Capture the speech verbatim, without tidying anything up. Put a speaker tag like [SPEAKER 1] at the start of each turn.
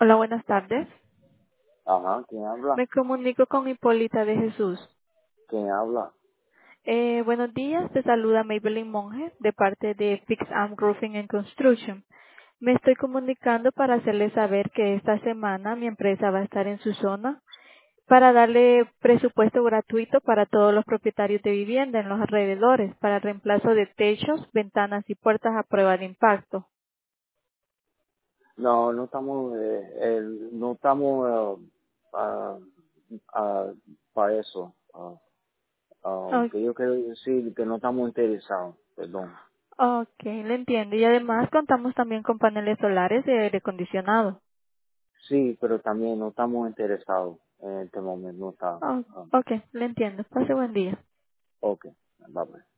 [SPEAKER 1] Hola, buenas tardes.
[SPEAKER 2] Ajá, ¿quién habla?
[SPEAKER 1] Me comunico con Hipólita de Jesús.
[SPEAKER 2] ¿Quién habla?
[SPEAKER 1] Eh, buenos días, te saluda Maybelline Monge de parte de Fix Am Roofing and Construction. Me estoy comunicando para hacerle saber que esta semana mi empresa va a estar en su zona para darle presupuesto gratuito para todos los propietarios de vivienda en los alrededores para reemplazo de techos, ventanas y puertas a prueba de impacto.
[SPEAKER 2] No, no estamos, eh, eh, no estamos eh, ah, ah, para eso. Ah, ah,
[SPEAKER 1] Oh,
[SPEAKER 2] que yo quiero decir que no estamos interesados, perdón.
[SPEAKER 1] ok, le entiendo. Y además contamos también con paneles solares y aire acondicionado.
[SPEAKER 2] Sí, pero también no estamos interesados en este momento, no está.
[SPEAKER 1] Oh,
[SPEAKER 2] ah,
[SPEAKER 1] ok, le entiendo. Pase buen día.
[SPEAKER 2] ok, bye bye.